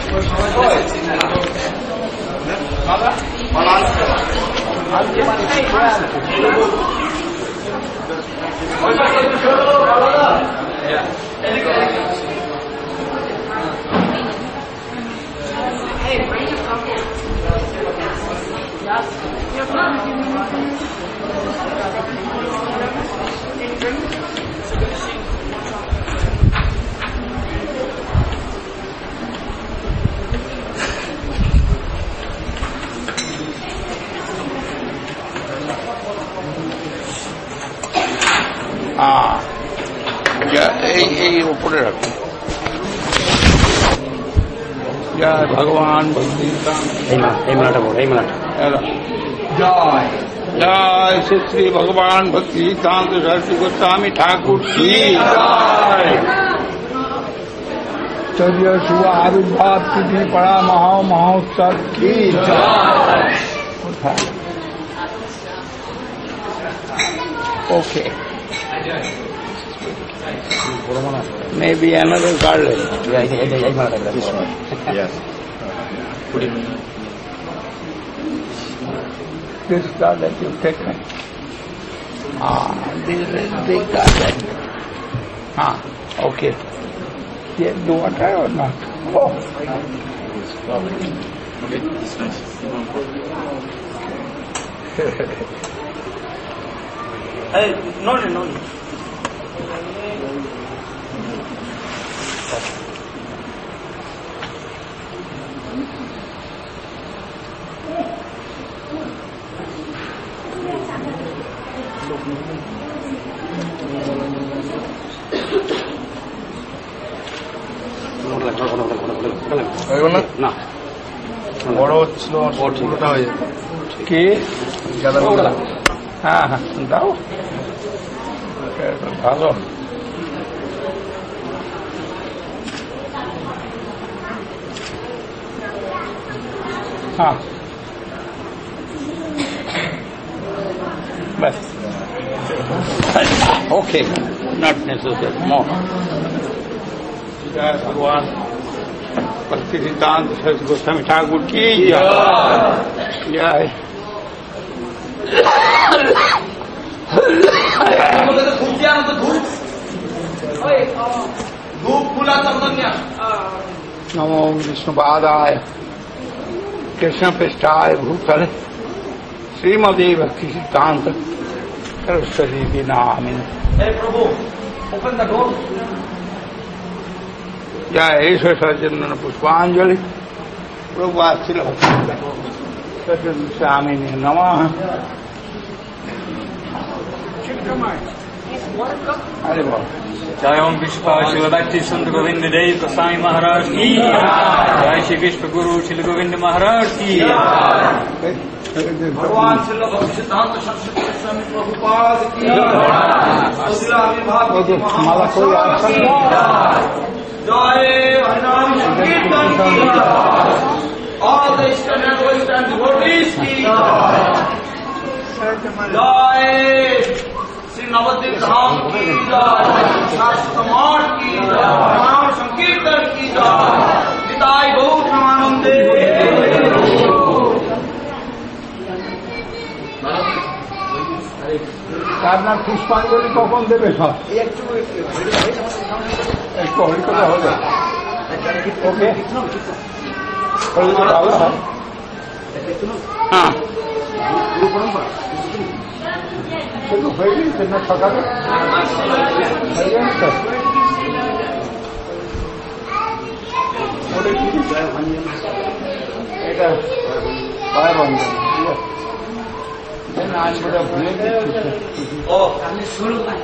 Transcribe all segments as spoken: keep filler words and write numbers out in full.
এই উপরে রাখুন। জয় ভগবান ভক্তি এই মালাটা বল এই মালাটা জয় जय श्री श्री भगवान भक्ति सिद्धांत सरस्वती गोस्वामी ठाकुर की जय। चौदह शुभ आविर्भाव तिथि पड़ा महा महोत्सव की जय। Okay maybe another garland. Yeah, I think I want to this one. Yes. Put it. This garland you've taken. Ah, this is big garland. Ah, okay. Yeah, do I try or not? Oh. Okay, this nice. Hey, no, no, no. না বড় হচ্ছিল পুরোটা হয়ে যাবে কি হ্যাঁ হ্যাঁ দাও ভালো हाँ बस ओके नॉट नेसेसरी मोर जय भगवान भक्ति सिद्धांत सरस्वती गोस्वामी ठाकुर की जय। नमो विष्णुपादाय कृष्ण पृष्ठाय भूतल श्रीमती भक्ति सिद्धांत सरस्वती की नामिनी। प्रभु ओपन द डोर। जय ईश्वर सज्जन पुष्पांजलि प्रभु आशील स्वामिनी नमः। अरे बाबा जय ओम विश्व शिव भक्ति संत गोविंद देव गोसाई महाराज की जय। श्री विश्व गुरु श्री गोविंद महाराज की भगवान श्री भक्ति सिद्धांत सरस्वती गोस्वामी प्रभुपाद की जय। हरिनाम संकीर्तन की all the eastern and western devotees की जय। श्री नवद्वीप धाम की जय। शास्त्र मठ की जय। नाम संकीर्तन की जय। निताई गौर प्रेमानंदे। আপনার পুষ্পাঞ্জলি কখন দেবে সব একটু একটু হরি করে হবে ওকে হরি করে ভালো হয় হ্যাঁ সেগুলো হয়ে গেছে না সকালে হয়ে গেছে এটা পায় বন্ধ ঠিক আছে आज बड़ा भूले ओ हमने शुरू कर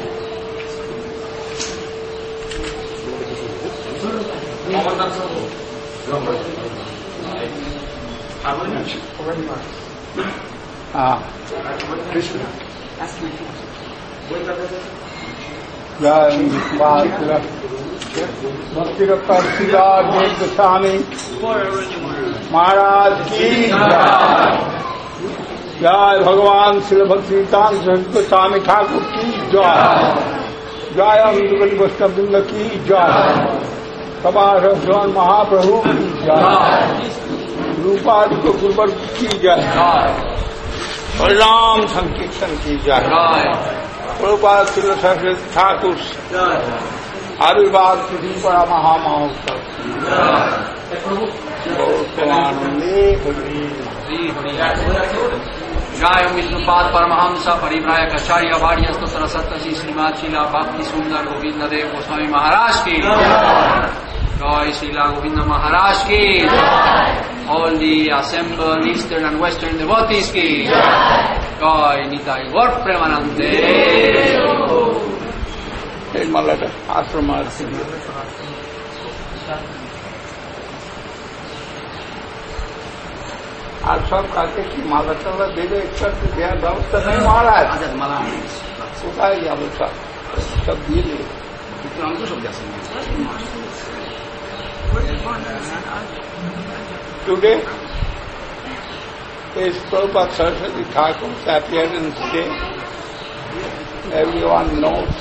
शुरू अमरनाथ हाँ कृष्ण भक्ति रखा गोस्वामी महाराज की जय। भगवान श्री भक्ति सिद्धांत सरस्वती गोस्वामी ठाकुर की जय। जय अमृत गोस्वामी की जय। सभा महाप्रभु की रूपाद को गुरुवर की जाए, परिणाम संकीर्तन की जाए, प्रभुपाद श्री सरस्वती ठाकुर आविर्भाव तिथि बड़ा महामहोत्सव जय विष्णुपाद परमहंस परिव्राजक आचार्य वार्यस्त सरस्वती श्रीमद शीला भक्ति सुंदर गोविंद देव गोस्वामी महाराज की जय, शीला गोविंद महाराज की, all the assembled eastern and western devotees की जय, निताई गौर प्रेमानंदे। मल्लाटा आश्रम আর সব কাকে কি মালা টালা দেবে একসাথে দেওয়ার ব্যবস্থা নেই মহারাজ, কোথায় যাবো? সব সব দিয়ে দেবে। Today is Prabhupada Saraswati Thakur's appearance day. Everyone knows.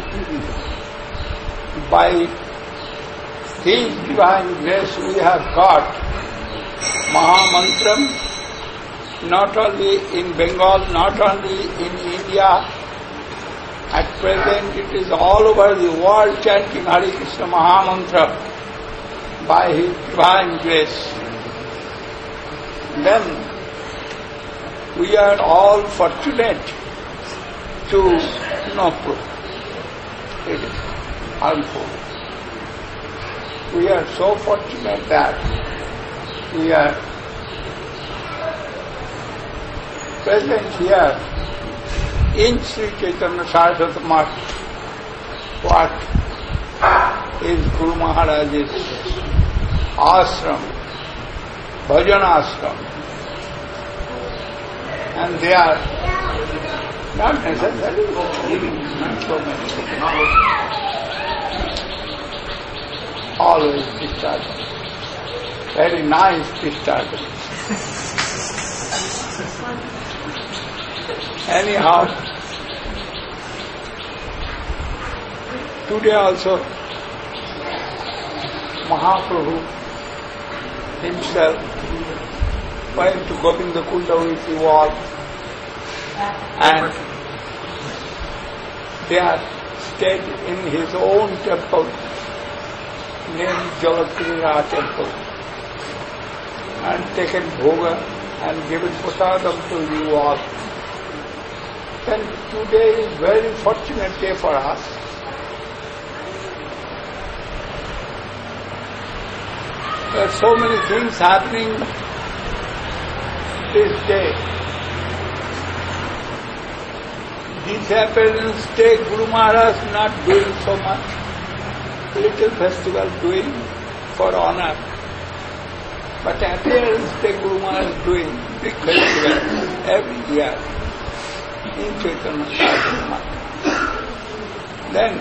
By His divine grace we have got Mahamantram not only in Bengal, not only in India. At present it is all over the world chanting Hare Krishna Mahamantra by His divine grace. Then we are all fortunate to know Prabhu. It is harmful. We are so fortunate that we are present here in Sri Chaitanya Saraswati Math. What is Guru Maharaj's ashram, bhajan ashram, and they are not necessarily living so many people. Always disturbance. Very nice disturbance. Anyhow, today also Mahaprabhu himself went to Govinda Kunda with the wall, and there stayed in his own temple named Jalakrira temple and taken bhoga and given prasadam to you all. Then today is very fortunate day for us. There are so many things happening this day. This appearance day, Guru Maharaj not doing so much. Little festival doing for honor. But appearance day, Guru Maharaj is doing big festival every year in Chaitanya Saraswati Math. Then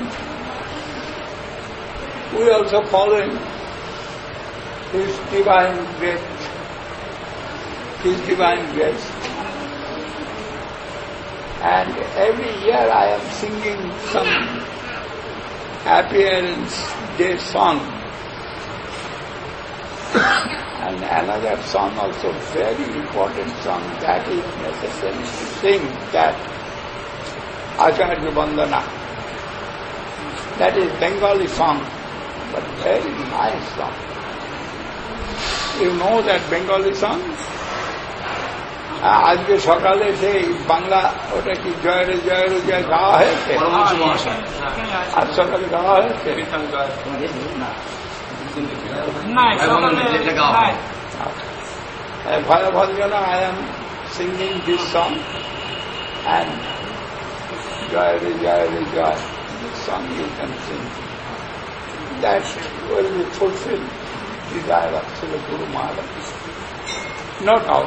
we also following His divine grace, His divine grace. And every year I am singing some appearance day song. And another song also, very important song, that is necessary to sing, that Acharya Vandana. That is Bengali song, but very nice song. You know that Bengali song? আজকে সকালে সেই বাংলা ওটা কি জয় রে জয় রে জয় গাওয়া হয়েছে, আজ সকালে গাওয়া হয়েছে। Bhaya Bhajana, I am singing this song, and Jai Re Jai Re Jai, this song you can sing. That will be fulfilled desire of Srila Guru Maharaj. No doubt.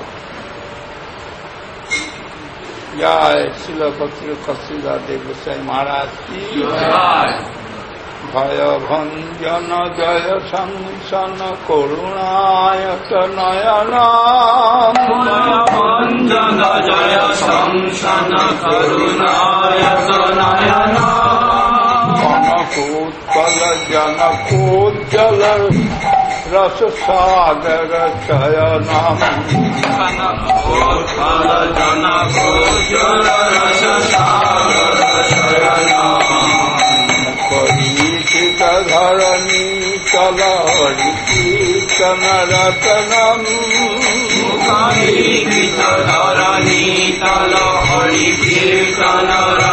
Jai Srila Bhakti Kasila Dev Goswami Maharaj ki Jai. Bhaya Bhanjana Jaya Samsana Karunayata Nayana. Bhaya Bhanjana Jaya Samsana Karunayata Nayana. Janakutpala Janakutjala रस सागर शयनम परीक्षित धरणी चल हरि कीर्तन रतनम धरणी चल हरि कीर्तन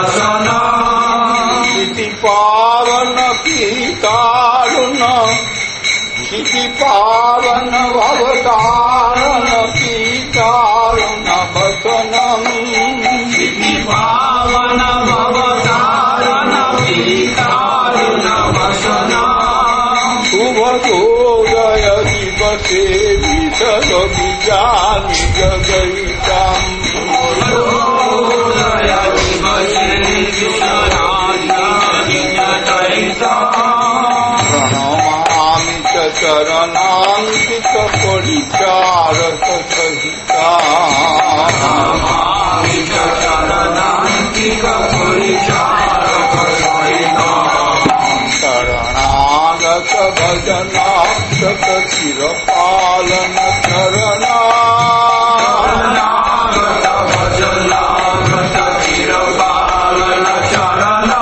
रतनम इति पावन की कारुण इति पावन भवतारण की कारुण वचनम इति पावन भवतारण की कारुण वचनम शुभोदय दिवसे विशद बीजानि जगैताम् शुभोदय दिवसे विशदानि जगैताम् प्रणमामि च चरणान्तिक परिचारक सहिताम् प्रणमामि च चरणान्तिक परिचारक सहिताम् शरणागत भजनाक्षत चिरपालन चरणा शरणागत भजनाक्षत चिरपालन चरणा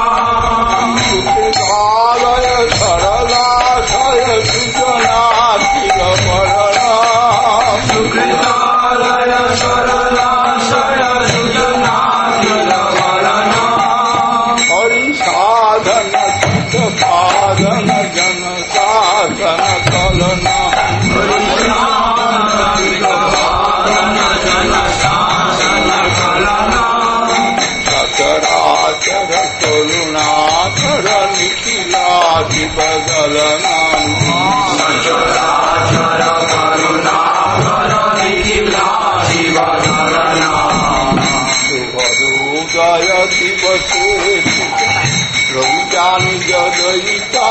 सुखदालय सरलाशय सुजना चिरवरणा सुकृतालय सरलाशय सुजना चिरवरणा हरिसाधन साधन जन साधन कलना सचराचर करुणाकर निखिलाधि बदलना सचराचर करुणाकर निखिलाधि बदलना शुभोदय दिवसे रविजानि जगयिता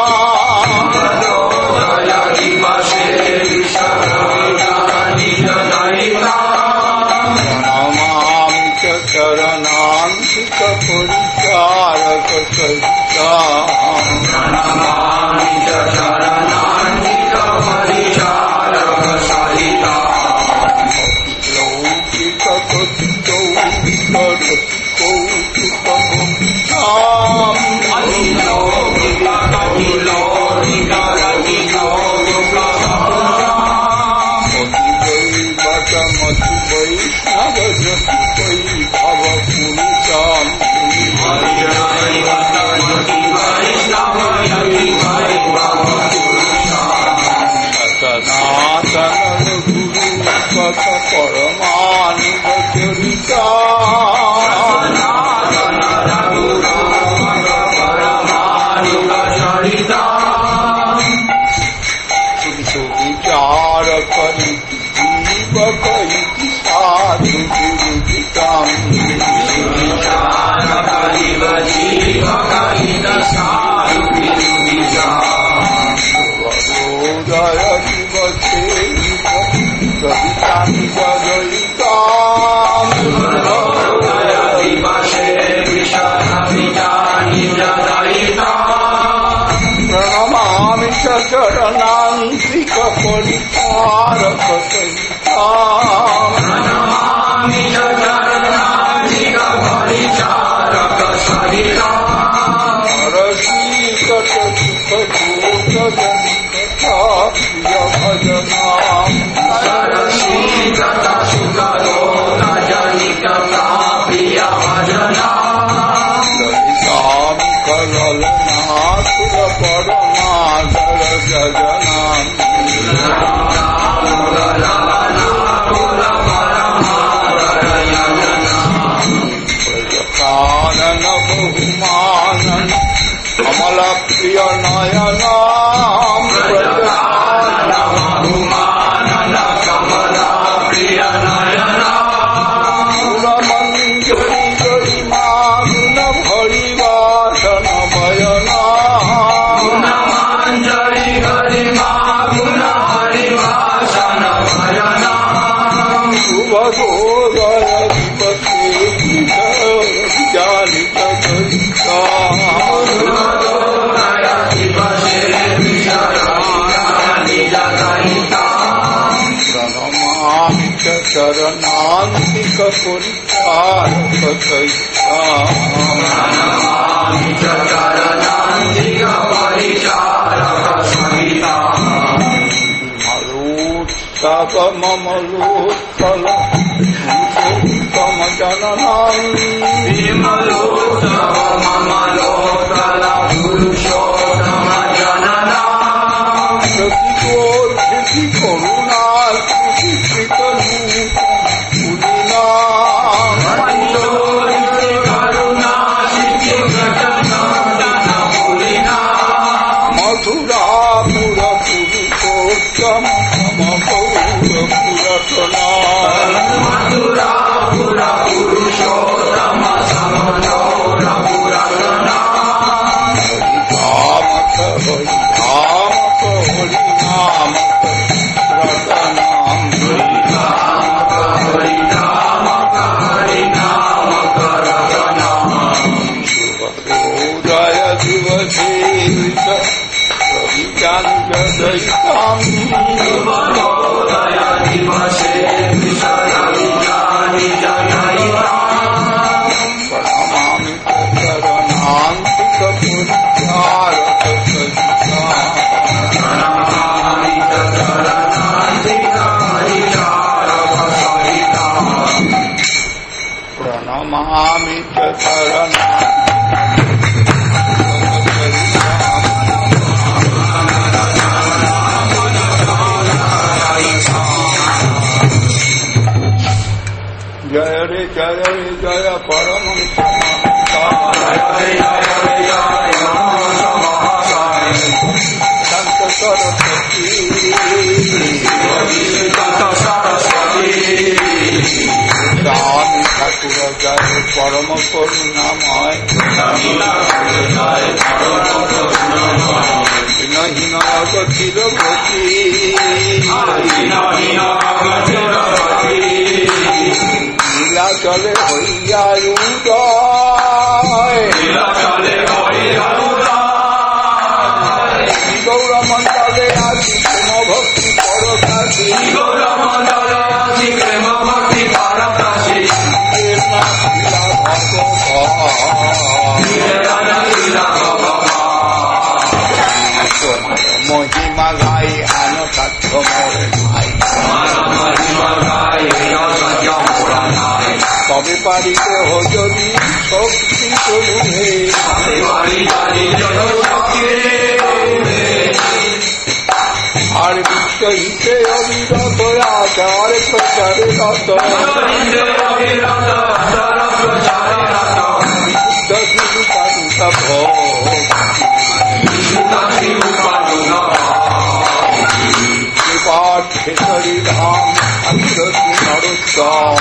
शुभोदय दिवसे विशदानि जगयिता प्रणमामि च चरणान्तिक परिचारक सहिताम् प्रणमामि च चरणान्तिक परिचारक सहिताम् लौकिक कथितौ विकटौ सुखभोक्ताम् अधिलौकिक कथिलौकिक रतिको दुःखभोक्ताम् अधिदैवतमति वैष्णव जति वैभव पुरुषाम् अधिदैवतमति वैष्णव जति वैभव पुरुषाम् सनातन गुरु पथ परमानंद चरिता सनातन रघुनाथ परमानंद चरिता विचार करी जीव कई साधु विदिताम् विचार करिव जीव करित साधु विदिताम् शुभोदय दिवसे कवितानि जगयिताम् शुभोदय दिवसे विशदानि जगयिताम् प्रणमामि च चरणान्तिक परिचारक सहिताम् प्रणमामि च चरणान्तिक परिचारक सहिताम् रसीकट सुखदोष जनिकथा प्रिय भजनाम् सरसीगत सुखदोष जनिकथा प्रिय भजनाम् ललितामि कललनाथुर परमाधर जजनाम् प्रजकानन बहुमानन कमल प्रिय नयनाम् प्रजकानन बहुमानन कमल प्रिय नयनाम् गुणमञ्जरी गरिमा गुण भरिवासन भयनाम् गुणमञ्जरी गरिमा गुण हरिवासन भयनाम् शुभोदय दिवसे विजानि जगयिताम् शुभोदय दिवसे চরণান্তিক মরুৎসব মমলোৎপল তম জননাম বিমলোৎসব মমলোৎপল পুরুষোত্তম জননাম প্রতি করুণা মথুরা পুর পুরুষোত্তম পুরটনা মথুরা পুর পুরুষোত্তম পুরটনা হরিধামত হরিধামত হরিনামত রতনাম হরিধামত হরিধামত হরিনামত রতনাম শুভোদয় দিবসে রবিকান্তদয়িতাম শুভোদয় দিবসে প্রণমামি চরণান্তিক পুরীচারক প্রণমামি চরণান্তিক পুরীচারক সহিতা প্রণমামি চরণ জয় রে জয় রে জয় পরম সন্ত সরস্বতী স্বামী ঠাকুর জয় পরম করুণাময় হীনহীন অগতির গতি লীলা চলে হইয়া উদয় গৌরমণ্ডলে আসি প্রেম ভক্তি পরকাশী গৌরমণ্ডলে প্রেম ভক্তি পরকাশী মহিমা গাই আন সাধ্য মোরে ভাই তবে পারিতে হজরি শক্তি চলুহে আর বিশ্ব হিতে অবিরত আচার প্রচারে রত পাঠেশ্বরী ধাম আকুরতি নরোত্তম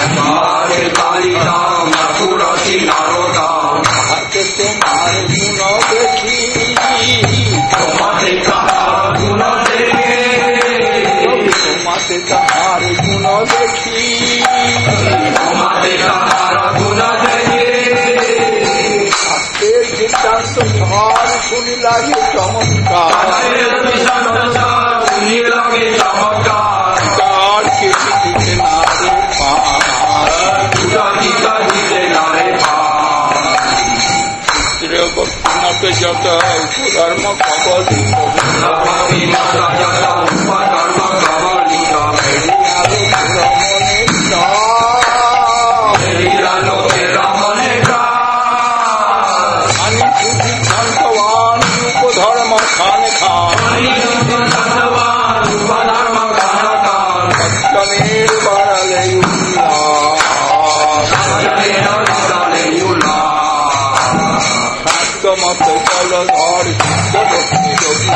হাতে তোমার গুণ দেখি তোমাতে তাহার গুণ দেখি শাস্ত্রের সিদ্ধান্ত সার শুনি লাগে চমৎকার তার কিছু দিতে না রে ভক্তিমতে যত উপধর্ম কবলিত ভগবান উপধর্ম খান খান সত্যমের বাড়ালে মত জলধর ভক্তি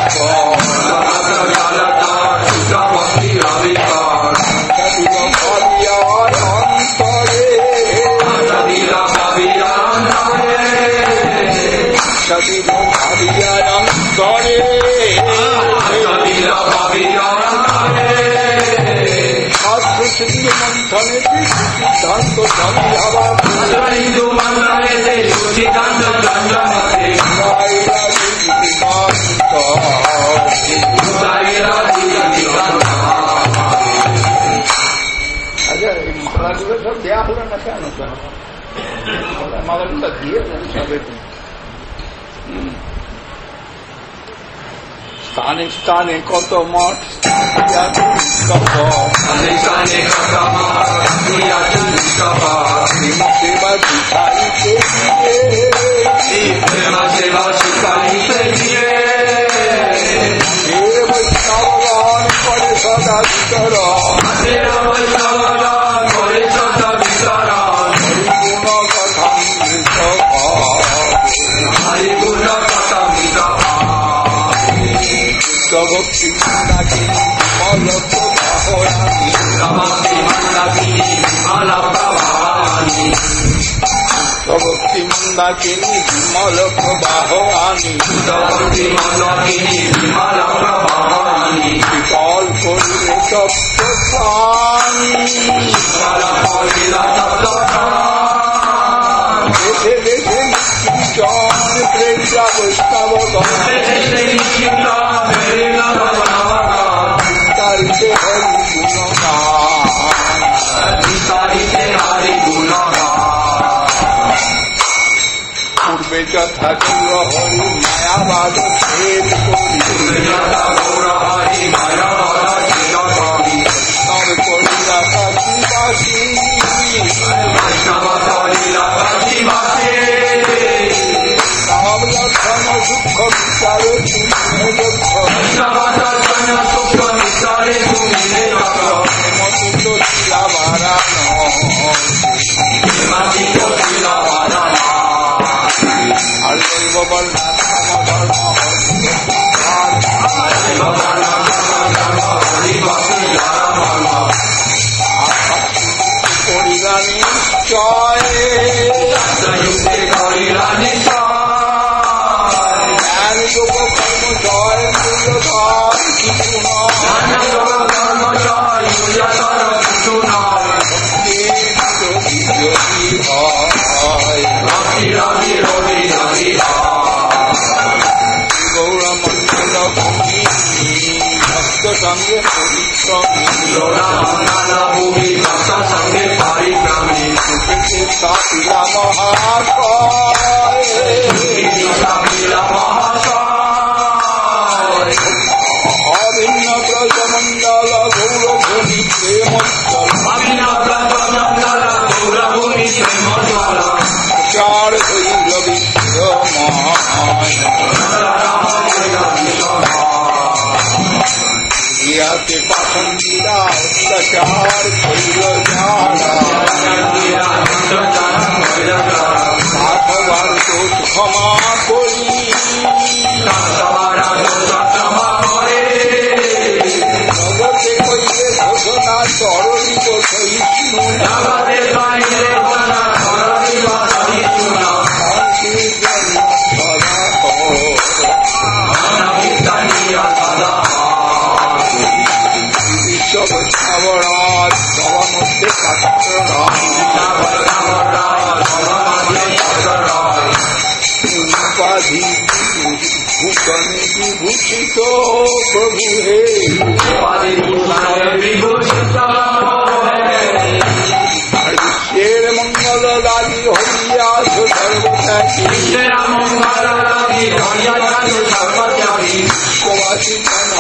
ভাবিয়ার অন্তরে সবিল ভাবিয়ার অন্তরে শাস্ত্র সিন্ধু মন্থনে সিদ্ধান্ত আচ্ছা মালাগুলো সব দেওয়া হলো না কেন? মালাগুলো দিয়ে সবে স্থানে স্থানে কত মঠ সেবা শিখাইতে সেবা শিখাইতে বৈষ্ণবগণ করে সদা বিতরণ করে সদা বিতরণ হরিগুণ কথা হরিগুণ কথা ভক্তি মন্দাকিনী বিমল প্রবাহরানী ভক্তি মন্দাকিনী বিমল প্রবাহরানী ভক্তি মন্দাকিনী বিমল প্রবাহরানী ভক্তি মন্দাকিনী বিমল প্রবাহরানী বিকল করিলে সপ্ত প্রাণী বিকল করিলে সপ্ত প্রাণী দেশে দেশে নিশ্চিন্ত প্রেজা বৈষ্ণব তারিতে হরি গুণগান তারিতে হরি গুণগান পূর্বে যথা গৌর হরি মায়াবাদ ছেদ করি যথা গৌর হরি মায়াবাদ ছেদ করি তবে করিলা কাশীবাসী বৈষ্ণব করিলা কাশীবাসী রাম লক্ষণ দুঃখ বিচারে তুমি লক্ষ সুখ বিচারে তুমি লক্ষ হেমচিত শিলা বারানো হেমচিত শিলা বারানো আর দৈব বর্ণা ধর্ম করিলা নিশ্চয় করিলা নিশ্চয় যোগ কর্ম জয় মূল্যধর কিছু নয় গৌরমণ্ডল ভূমি ভক্ত সঙ্গে পরিক্রমী ভক্ত সঙ্গে পরিক্রমী কাপিলা মহাশয় অভিন্ন ব্রজমণ্ডল গৌরভূমি প্রেমোজ্জ্বল অভিন্ন ব্রজমণ্ডল গৌরভূমি প্রেমোজ্জ্বল চার হইল বিশ্বময় ইয়াতে পাখণ্ডিরা অত্যাচার করিল যারা দোষ ক্ষমা করি জগতে কইলে ঘোষণা চরণিব সহিষ্ণু বিশ্ব বৈষ্ণবরাজ সবার মধ্যে উপাধি ভূষণে বিভূষিত প্রভু হে বিশ্বের মঙ্গল লাগি হইয়াছ সর্বত্যাগী বিশ্ববাসী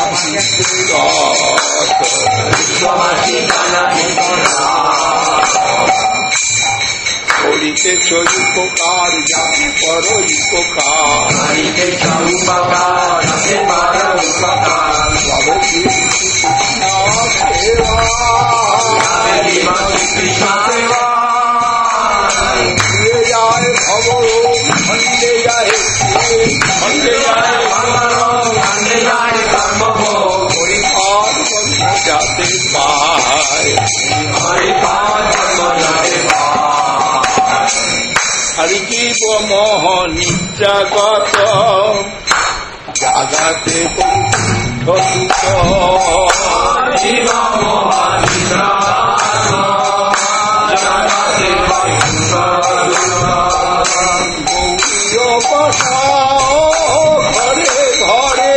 করিতেছ উপকার যাতে পর উপকার যায় খবর খণ্ডে যায় খণ্ডে যায় হরিপাদ যাতে পায় হরিজীব মোহ নিত্যাগত জাগাতে বৈকুণ্ঠ গৌরীয় বসাও ঘরে ঘরে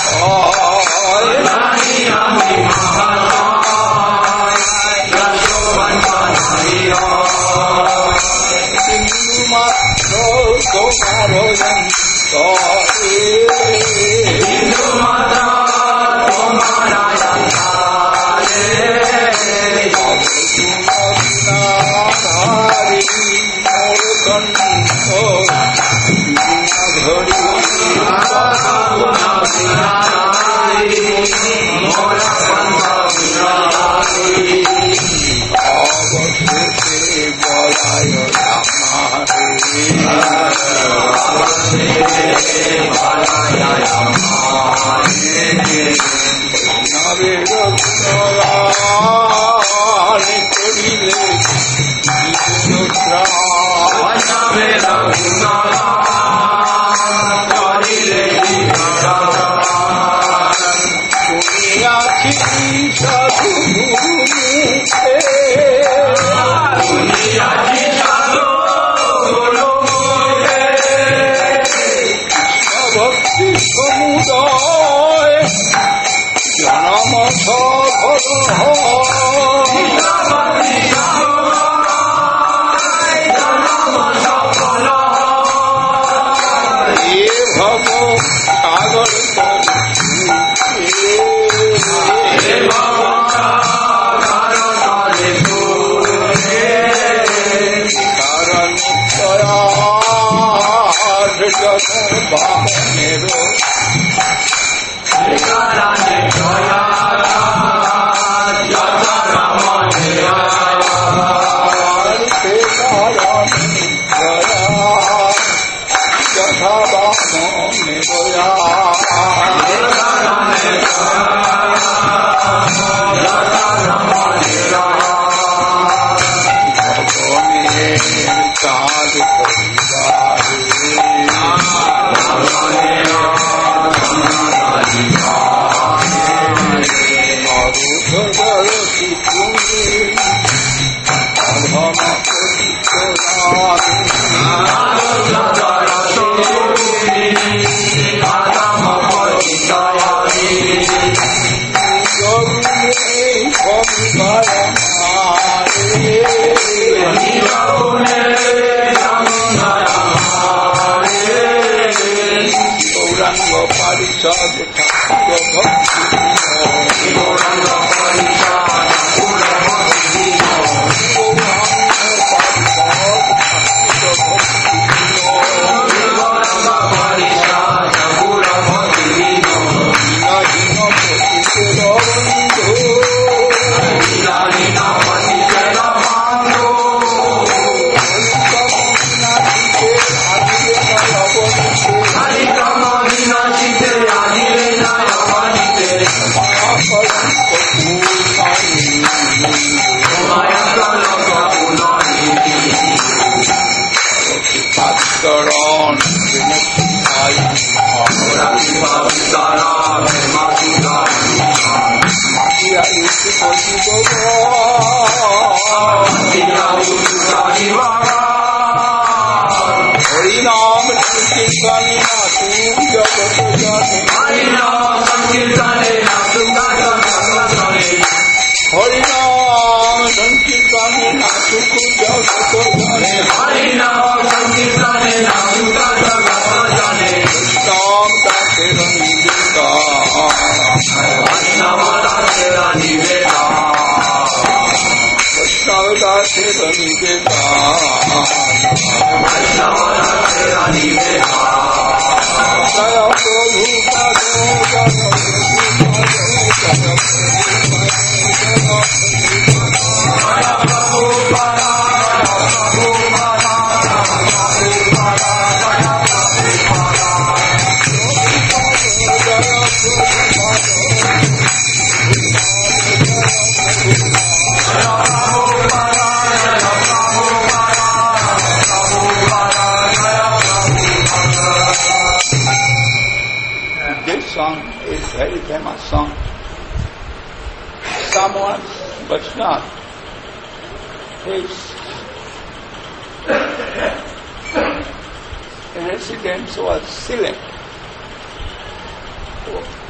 Residence was select.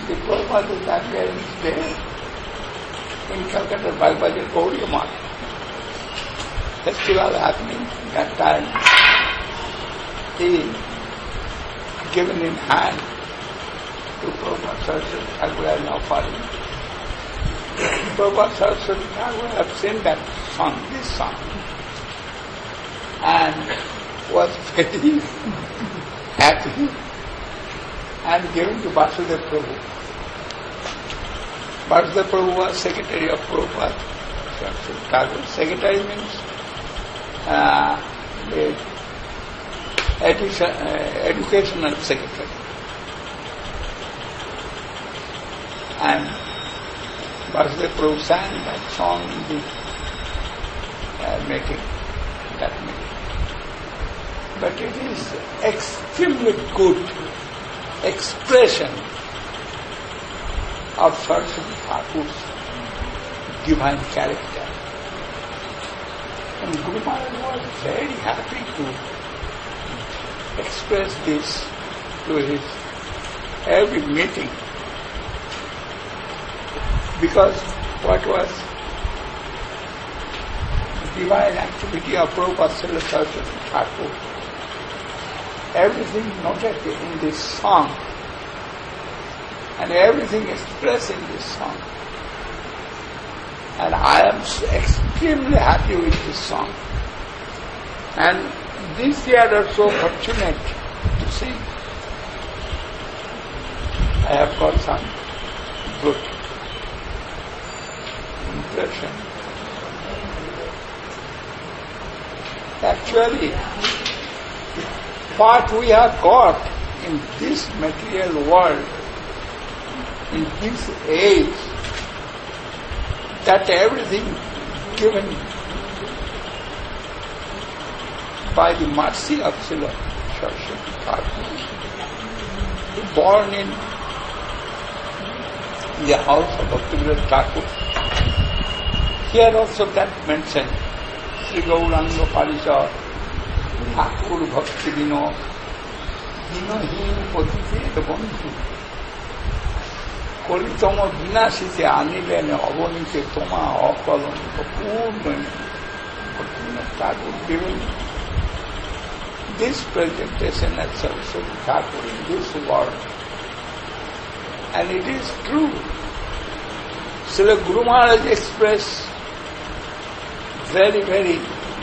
the Prabhupada is appearance day in Calcutta, Bhagavad Gaudiya Math. Festival happening that time. He given in hand to Prabhupada Saraswati Thakur as an offering. Prabhupada Saraswati Thakur have seen that song, this song, and was very happy and given to Vasudeva Prabhu. Vasudeva Prabhu was secretary of Prabhupada Saraswati Thakur. Secretary means uh, the education, uh, educational secretary. And Vasudeva Prabhu sang that song in the uh, meeting, that meeting. But it is extremely good expression of Saraswati Thakur's divine character. And Guru Maharaj was very happy to express this to his every meeting, because what was the divine activity of Prabhupada Saraswati Thakur, everything noted in this song and everything expressed in this song. And I am extremely happy with this song. And this year I am so fortunate to see I have got some good impression. Actually, what we have got in this material world, in this age, that everything given by the mercy of Srila Saraswati Thakur, born in the house of Bhaktivinoda Thakur. Here also that mentioned, Sri Gauranga Parishad, Thakur Bhakti Dino, Dino Hin Patite Bandhu, Kolitama Vinashite Anilene Avonite Toma Akaloniko Purna Bhaktivinoda Thakur given this presentation at Saraswati Thakur in this world. And it is true. Srila Guru Maharaj expressed very, very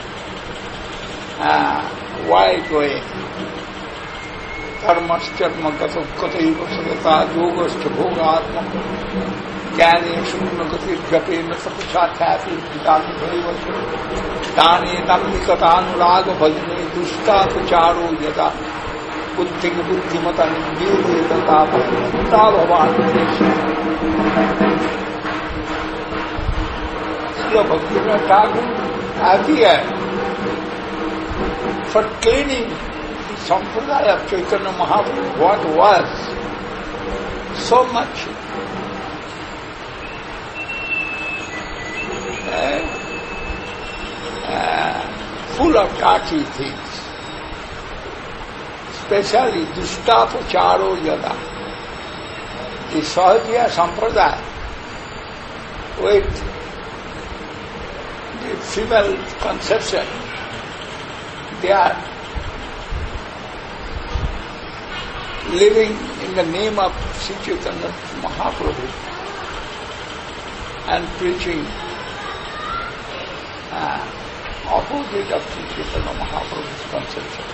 uh, wide way. Karmascharma gata kataiva sadata yogastha bhogatma jnane shunna gati japena sapachātyāti pitāti bhaiva tāne namnikata anuraga bhajane dushta pacharo yada buddhiga buddhimata nirvede tata bhakta bhavanadesha. Srila Bhaktivinoda Thakur appeared for cleaning the sampradaya of Chaitanya Mahaprabhu, what was so much uh, uh, full of dirty things, especially Dushtapacharo Yada, the Sahajiya Sampradaya with the female conception, they are living in the name of Sri Chaitanya Mahaprabhu and preaching uh, opposite of Sri Chaitanya Mahaprabhu's conception.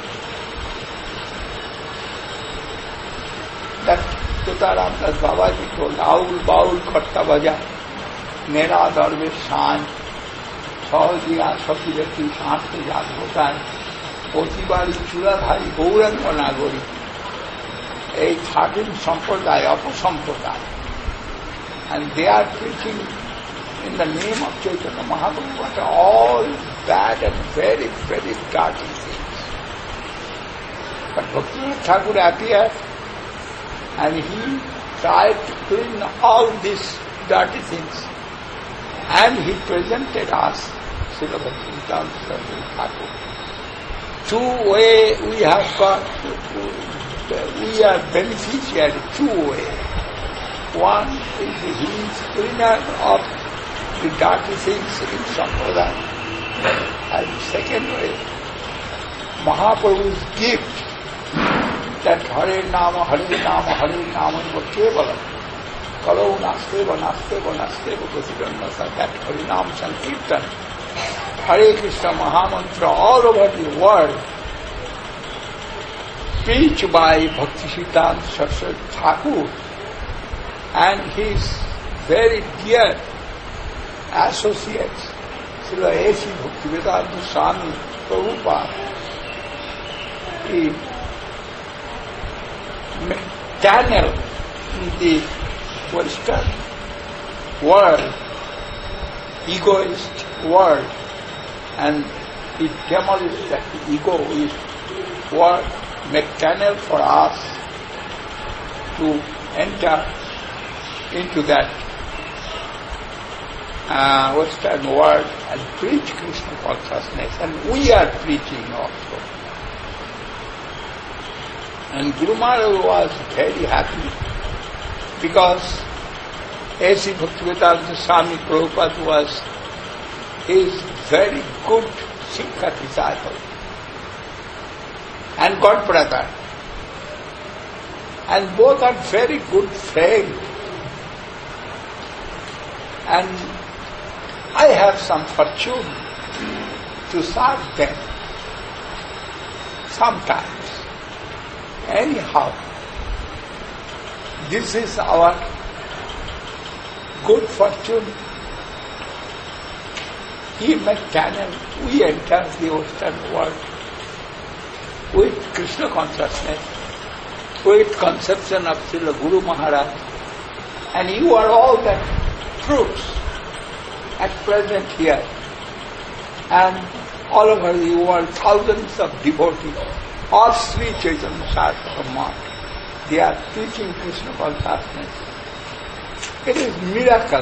That Tutaram Das Babaji told, Aul Baul Khatta Bhaja, Nera Darve Shan, Sahajiya Sapirati Shantha Jat Hotai, Potibari Chuladhari Gauranga Nagori, a thirteen sampradaya, apasampradaya, and they are preaching in the name of Chaitanya Mahaprabhu, what are all bad and very, very dirty things. But Bhaktivinoda Thakur appeared and he tried to clean all these dirty things, and he presented us Srila Bhaktivinoda Thakur. Two way we have got, we are beneficiary two way. one is the he is cleaner of the dirty things in Sampradaya. And second way, Mahaprabhu's gift that Hare Nama, Hare Nama, Hare Nama Kevalam, Kalau Nasteva, Nasteva, Nasteva, Prasiddhanasa, that Hare Nama Sankirtan, Hare Krishna Mahamantra all over the world, preached by Bhaktisiddhanta Saraswati Thakur and his very dear associates, Srila A C Bhaktivedanta Swami Prabhupada, he channel in the Western world, egoist world, and he demolished that egoist world, make channel for us to enter into that uh, Western world and preach Krishna consciousness, and we are preaching also. And Guru Maharaj was very happy because A C Bhaktivedanta Swami Prabhupada was his very good Sikha disciple and god brother, and both are very good friends. And I have some fortune to serve them sometimes. Anyhow, this is our good fortune. He made channel, we enter the Western world with Krishna consciousness, with conception of Srila Guru Maharaj, and you are all that fruits at present here, and all over the world, thousands of devotees, all Sri Chaitanya Saraswati Math, they are teaching Krishna consciousness. It is miracle.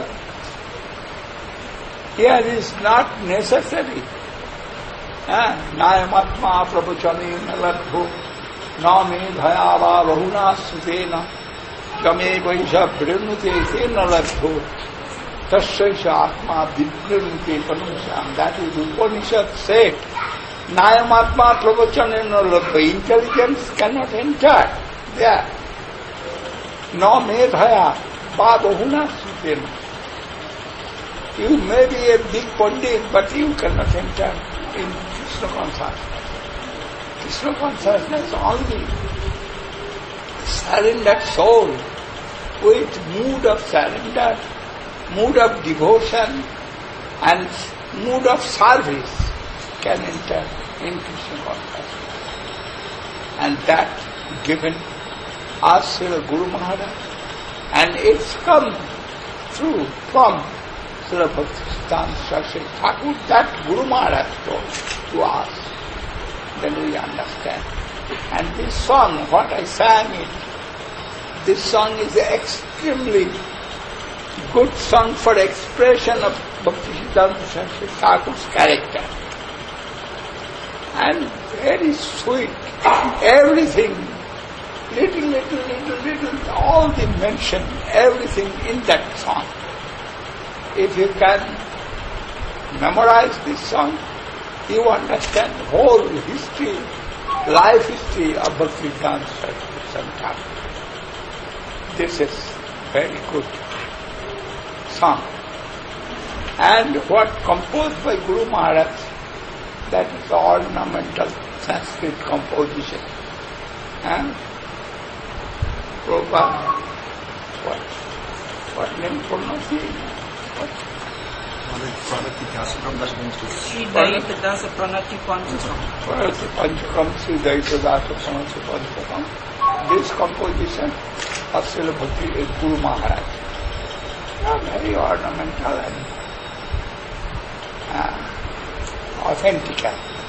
Here is not necessary. Nayamatma prabhuchane naladho na me dhayava bahuna sutena game vaisha vrinute te naladho tasyaisha atma vibrinute panusham. That is Upanishad said. Nayamatma prabhuchane naladho. Intelligence cannot enter there. Na me dhaya va bahuna sutena. You may be a big Pandit, but you cannot enter in Krishna consciousness. Krishna consciousness only surrendered soul with mood of surrender, mood of devotion and mood of service can enter in Krishna consciousness. And that given us Srila Guru Maharaj, and it's come through from Srila Bhaktisiddhanta Saraswati Thakur, that Guru Maharaj told to us, then we understand. And this song, what I sang it, this song is an extremely good song for expression of Bhaktisiddhanta Saraswati Thakur's character. And very sweet, everything, little, little, little, little, all the mention, everything in that song. If you can memorize this song, you understand the whole history, life history of Bhaktisiddhanta Saraswati Thakur. This is very good song. And what composed by Guru Maharaj, that is the ornamental Sanskrit composition. And Prabhupada, what, what name pronunciation? Pranati Sri Daita Dasa Pranati Panchakam. Pranati Panchakam, Sri Daita Dasa Pranati Panchakam. This composition of Srila Bhakti is Guru Maharaj. Are very ornamental and uh, authentic.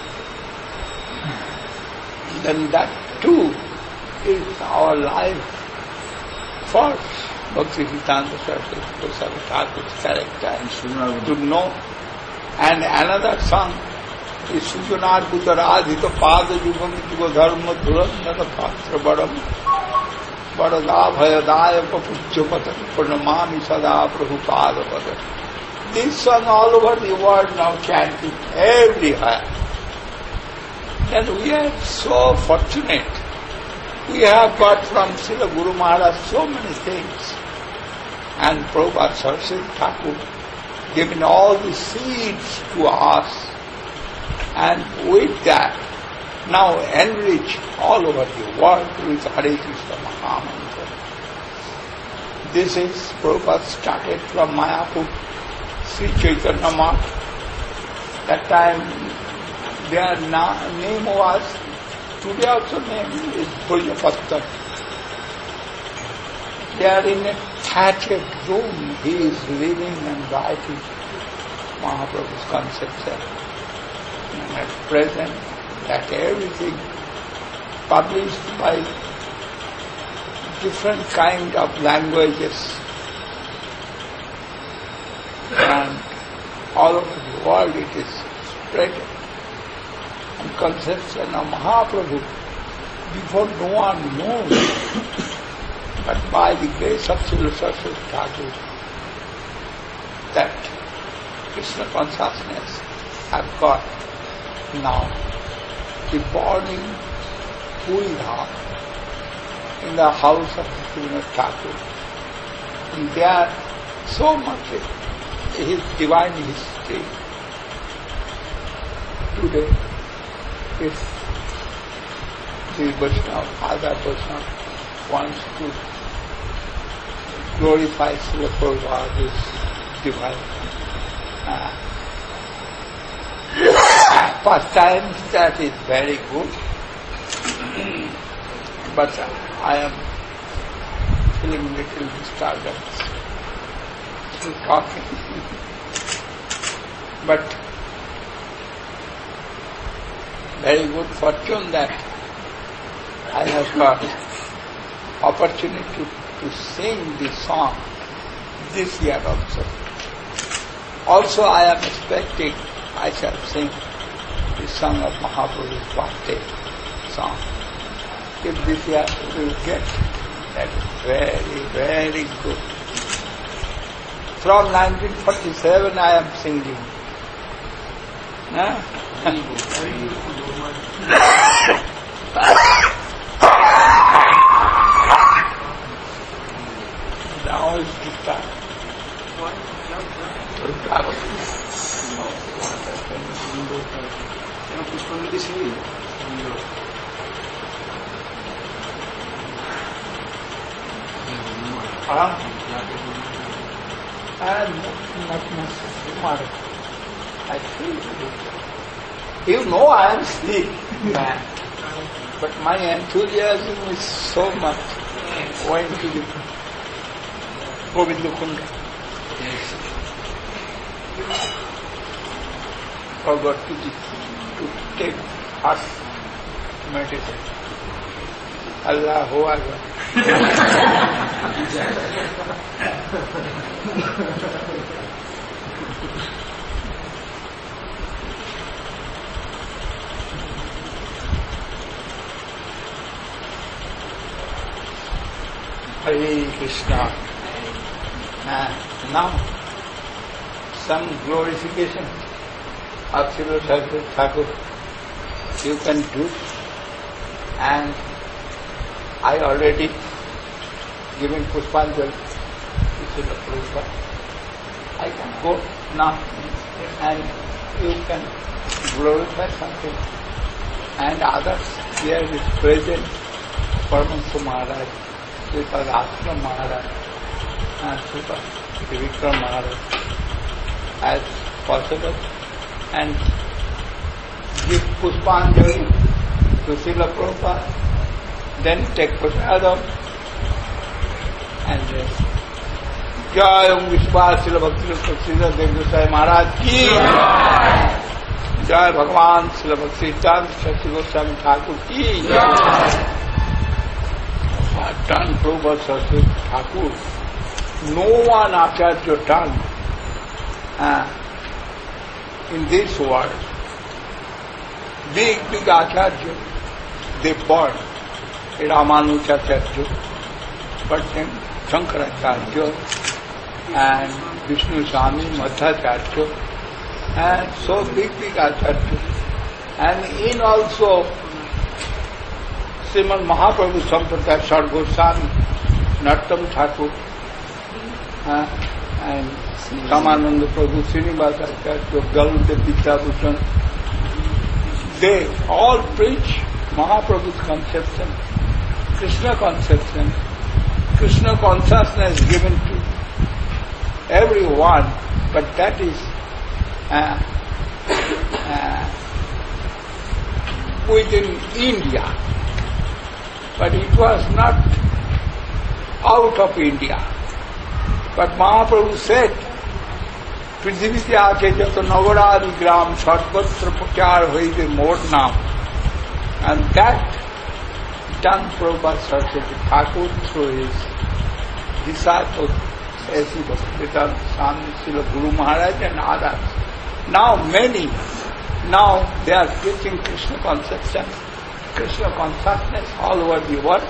Then that too is our life force. Bhaktisiddhanta Saraswati Thakur's character and to know. And another song is Sujanar Kudaradhita Pada Yugam Yuga Dharma Dhurandana Patra Badam Varada Bhayadaya Papucchapata Purnamami Sada Prabhupada. This song all over the world now chanting everywhere. And we are so fortunate. We have got from Srila Guru Maharaj so many things. And Prabhupada Saraswati Thakur giving all the seeds to us. And with that, now enrich all over the world with Hare Krishna Mahamantra. This is Prabhupada started from Mayapur, Sri Chaitanya Math. That time their na- name was, today also name is Bhulyapatta. They are in a thatched room. He is living and writing Mahaprabhu's concepts. And at present, that everything published by different kind of languages and all over the world it is spread. And conception of Mahaprabhu before no one knows, but by the grace of Srila Saraswati Thakur, that Krishna consciousness have got now the burning Puri-dham in the house of Srila Thakur. And there so much his divine history. Today, if the Vaishnava, other Vaishnava wants to glorify Srila Prabhupada's divine uh, pastimes, that is very good. But I am feeling a little disturbance to talking. But very good fortune that I have got opportunity to, to sing this song this year also. Also I am expecting I shall sing the song of Mahaprabhu's birthday song. If this year we will get, that is very, very good. From nineteen forty-seven I am singing. Huh? Now is the time. Huh? And not necessary. I feel it. You know I am sick, man. But my enthusiasm is so much going to the Govinda Kunda. Forgot to, to take heart meditation. Allahu Akbar. Hare Krishna. Uh, now, some glorification of Srila Saraswati Thakur you can do, and I already given Pushpanjali to Srila Prabhupada. I can go now and you can glorify something. And others, here is present Paramahansa Maharaj, Srila Aslam Maharaj, and Srila Vikram Maharaj, as possible, and give Pushpanjali to Srila Prabhupada, then take Prasadam, and then Jai Om Vishwas Srila Bhakti Srila Dev Goswami Maharaj ki Jai Bhagavan Srila Bhakti Siddhanta Saraswati Goswami Thakur ki Done Prabhupada Saraswati Thakur. No one Acharya done uh, in this world. Big, big Acharya, they born. Ramanujacharya, expert named Shankaracharya and Vishnu Swami, Madhacharya, and so big, big Acharya. And in also Srimad Mahaprabhu Sampradaya, Sar Goswami, Nattam Thakur, uh, and Ramananda Prabhu, Srinivasa Acharya, Garuda Vidyabhushan, they all preach Mahaprabhu's conception, Krishna conception, Krishna consciousness given to everyone, but that is uh, uh, within India. But it was not out of India. But Mahaprabhu said, Prithivite aake jato nagaradi gram sarvatra prachar hoibe mor naam. And that done Prabhupada Saraswati Thakur through his disciples, as he was Bhaktivedanta Swami, Srila Guru Maharaj and others. Now many, now they are preaching Krishna conception, Krishna consciousness all over the world.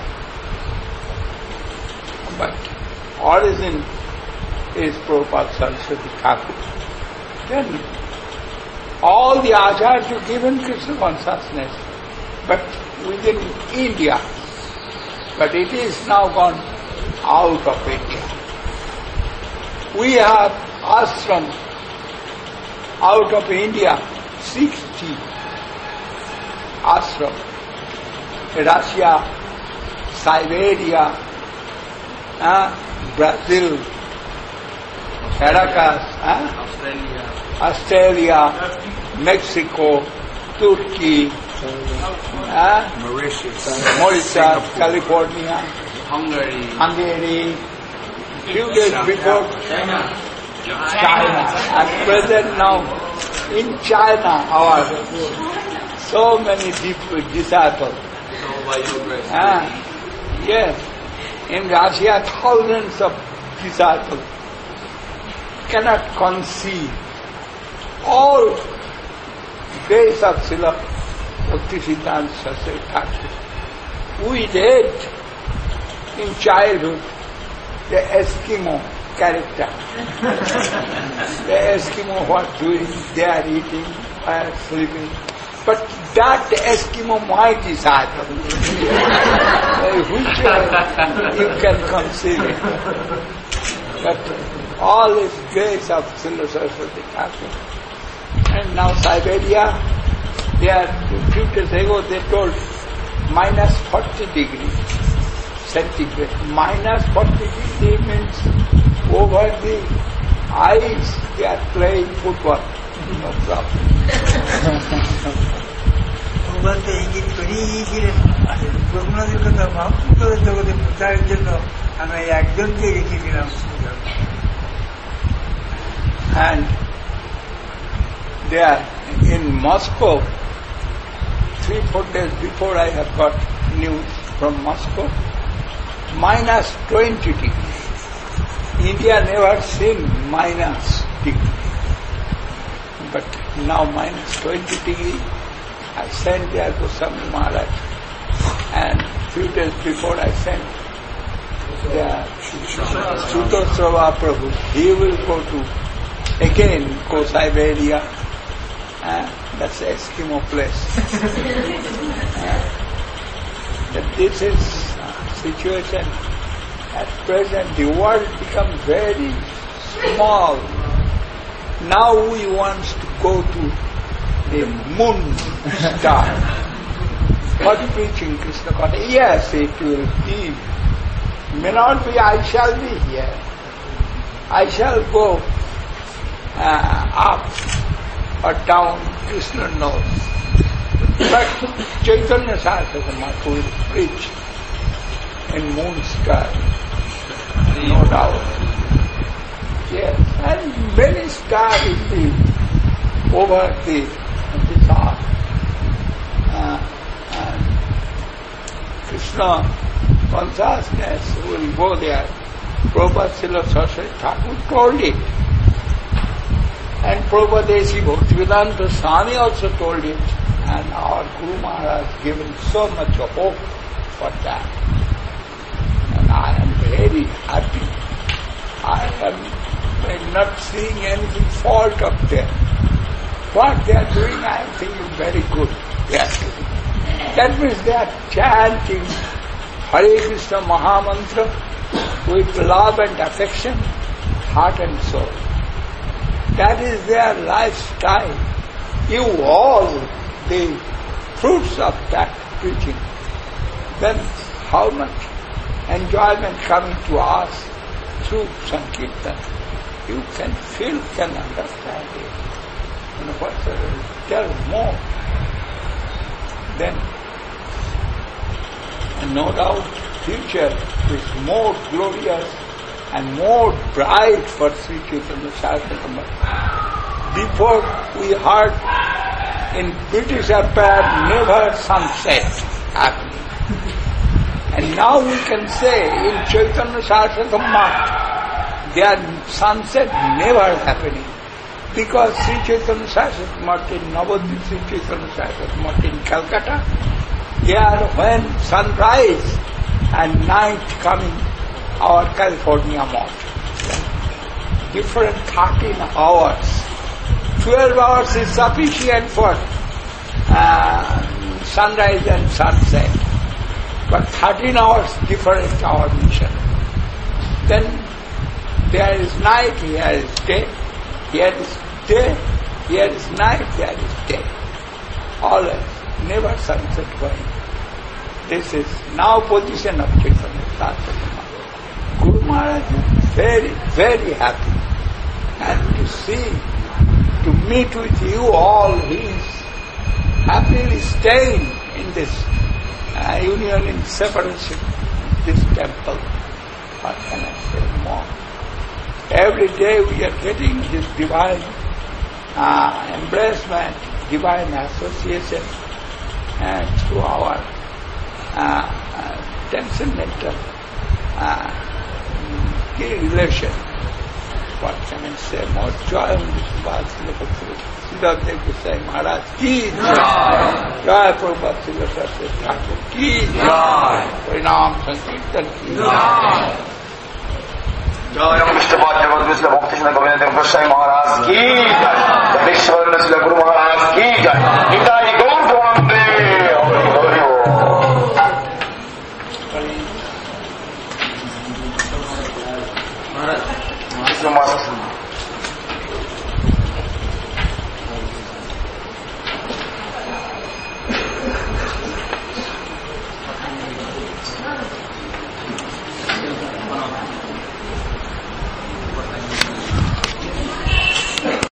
But origin is Prabhupada Saraswati Thakur. Then all the Acharya given Krishna consciousness, but within India. But it is now gone out of India. We have ashram out of India, sixty ashram. Russia, Siberia, uh, Brazil, Caracas, uh, Australia, Australia, Mexico, Turkey, uh, Mauritius, Mauritius, California, Hungary, Hungary, few days before China, China. At present now, in China, our so many deep disciples. Ah, yes. In Russia, thousands of disciples cannot conceive all grace of Srila Bhaktisiddhanta Saraswati Thakur. We read in childhood the Eskimo character. The Eskimo, what doing? They are eating, they are sleeping. But that Eskimo, my disciple, which uh, you can conceive it. But all is grace of Srila Saraswati Thakur. And now Siberia, they are, few days ago they told minus forty degrees centigrade. Minus forty degrees means over the ice they are playing football. No problem. ভগবান তো ইঙ্গিত করেই গিয়েছিলেন রঘুনাথের কথা মহাপুরের জগতে প্রচারের জন্য আমরা একজনকে রেখেছিলাম। And there in Moscow, three, four days before I have got news from Moscow, minus twenty degrees. India never seen minus degree. But now minus twenty degrees. I sent there to Swami Maharaj, and few days before I sent there Sutosrava Prabhu. He will go to again go Siberia. Uh, that's the Eskimo place. uh, that this is uh, situation at present. The world become very small. Now we want to go to the moon star. What preaching Krishna consciousness? Yes, it will be. May not be. I shall be here. I shall go uh, up or down. Krishna knows. But Chaitanya Saraswati will preach in moon star. No doubt. Yes, and many stars will be over the this earth. Uh, and Krishna consciousness will go there. Prabhupada Srila Saraswati Thakur told it. And Prabhupada Desi Bhaktivedanta Swami also told it. And our Guru Maharaj given so much hope for that. And I am very happy. I am not seeing anything fault of them. What they are doing, I am thinking very good. They are doing. That means they are chanting Hare Krishna Mahamantra with love and affection, heart and soul. That is their lifestyle. You all the fruits of that preaching. Then how much enjoyment coming to us through Sankirtan. You can feel, can understand it. And what tell more. Then, and no doubt, future is more glorious and more bright for Sri Chaitanya Saraswati. Before we heard in British Empire never sunset happening. And now we can say in Chaitanya Saraswati Math, their sunset never happening. Because Sri Chaitanya Saraswati Math in Navadvip, Sri Chaitanya Saraswati Math in Calcutta, there when sunrise and night coming, our California Math. Different thirteen hours. twelve hours is sufficient for uh, sunrise and sunset. But thirteen hours different our mission. Then there is night, here is day. Here is day, here is night, there is day. Always, never sunset going. This is now position of Chaitanya Saraswati. Guru Maharaj is very, very happy. And to see, to meet with you all, he is happily staying in this uh, union, in separation, this temple. What can I say more? Every day we are getting this divine uh, embracement, divine association, and through our uh, uh, transcendental uh, relation. What can I say more? Joy in this vast Srila Dev Gosai Maharaj ki jai. Jai Prabhupada Srila Saraswati Thakur ki jai. Pranam Sankirtan ki jai. Jai Om Vishnu Bhagavad Gita Bhakti Srila Govinda Dev Gosai Maharaj ki jai. Vishnu Srila Guru Maharaj ki jai.